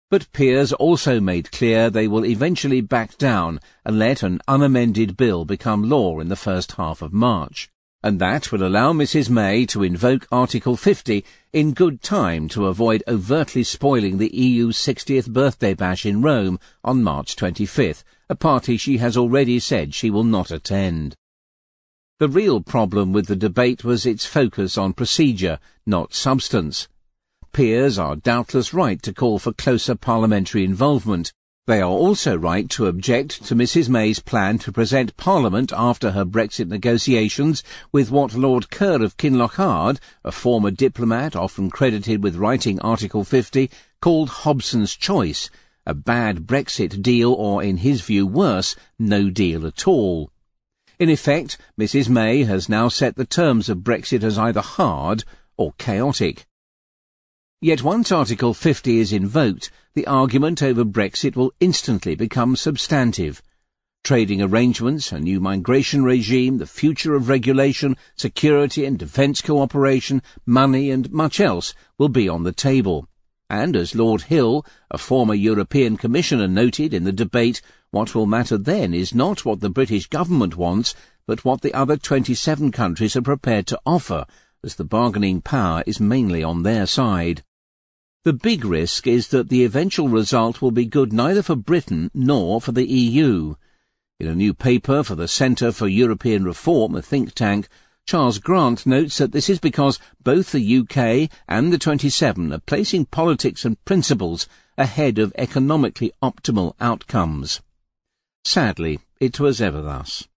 But peers also made clear they will eventually back down and let an unamended bill become law in the first half of March. And that will allow Mrs May to invoke Article 50 in good time to avoid overtly spoiling the EU's 60th birthday bash in Rome on March 25th, a party she has already said she will not attend. The real problem with the debate was its focus on procedure, not substance. Peers are doubtless right to call for closer parliamentary involvement. They are also right to object to Mrs May's plan to present Parliament after her Brexit negotiations with what Lord Kerr of Kinlochard, a former diplomat often credited with writing Article 50, called Hobson's choice, a bad Brexit deal or, in his view worse, no deal at all. In effect, Mrs May has now set the terms of Brexit as either hard or chaotic. Yet once Article 50 is invoked, the argument over Brexit will instantly become substantive. Trading arrangements, a new migration regime, the future of regulation, security and defence cooperation, money and much else will be on the table. And as Lord Hill, a former European Commissioner, noted in the debate, what will matter then is not what the British government wants, but what the other 27 countries are prepared to offer, as the bargaining power is mainly on their side. The big risk is that the eventual result will be good neither for Britain nor for the EU. In a new paper for the Centre for European Reform, a think tank, Charles Grant notes that this is because both the UK and the 27 are placing politics and principles ahead of economically optimal outcomes. Sadly, it was ever thus.